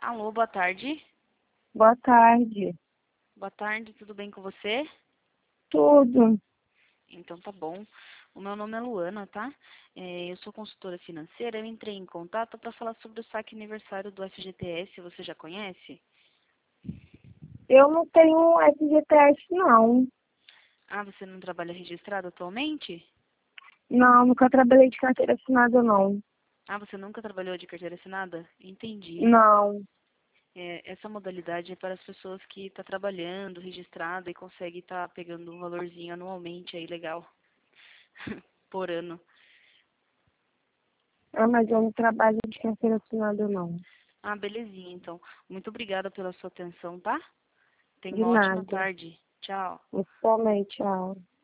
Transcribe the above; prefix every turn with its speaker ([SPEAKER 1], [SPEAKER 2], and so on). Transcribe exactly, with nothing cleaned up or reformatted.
[SPEAKER 1] Alô, boa tarde.
[SPEAKER 2] Boa tarde.
[SPEAKER 1] Boa tarde, tudo bem com você?
[SPEAKER 2] Tudo.
[SPEAKER 1] Então tá bom. O meu nome é Luana, tá? É, eu sou consultora financeira, eu entrei em contato para falar sobre o saque aniversário do F G T S, você já conhece?
[SPEAKER 2] Eu não tenho F G T S, não.
[SPEAKER 1] Ah, você não trabalha registrado atualmente?
[SPEAKER 2] Não, nunca trabalhei de carteira assinada, não.
[SPEAKER 1] Ah, você nunca trabalhou de carteira assinada? Entendi.
[SPEAKER 2] Não.
[SPEAKER 1] É, essa modalidade é para as pessoas que estão trabalhando, registrada e conseguem estar pegando um valorzinho anualmente aí legal, por ano.
[SPEAKER 2] Ah, mas eu não trabalho de carteira assinada, não.
[SPEAKER 1] Ah, belezinha, então. Muito obrigada pela sua atenção, tá? Tenha
[SPEAKER 2] De
[SPEAKER 1] uma ótima
[SPEAKER 2] nada.
[SPEAKER 1] tarde. Tchau.
[SPEAKER 2] Principalmente, tchau.